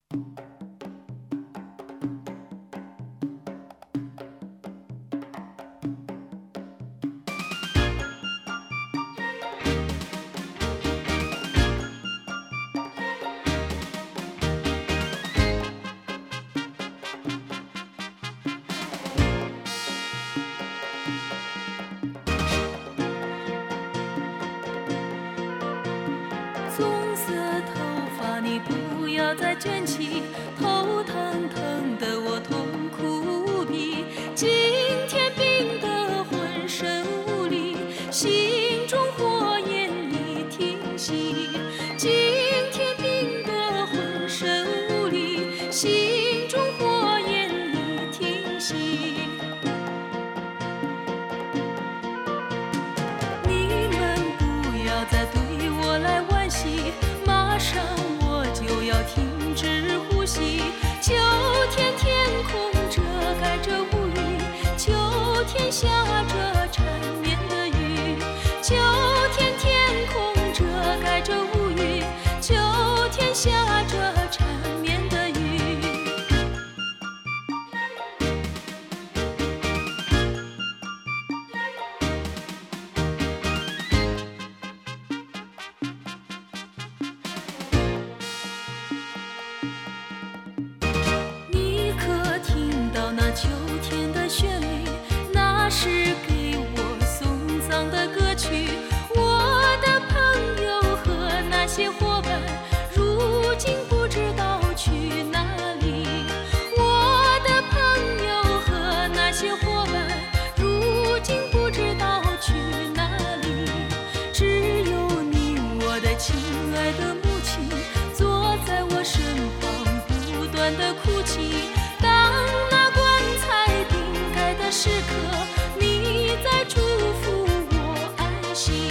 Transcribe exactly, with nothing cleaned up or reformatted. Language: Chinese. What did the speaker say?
棕色头发，你不要再卷起，头疼疼的我痛哭无比。今天病得浑身无力，心中火焰已停息。今天病得浑身无力，心中火焰已停息。你们不要再对我来惋惜，马上我就要停止呼吸。秋天天空遮盖着乌云，秋天下着缠绵的雨。秋天天空遮盖着乌云，秋天下着缠绵的雨。你可听到那秋天的旋律？那是给我送葬的歌曲。我的朋友和那些伙伴，如今不知道去哪里。我的朋友和那些伙伴，如今不知道去哪里。只有你，我的亲爱的母亲，坐在我身旁，不断地哭泣。当那棺材顶盖的时刻，你在祝福我安息。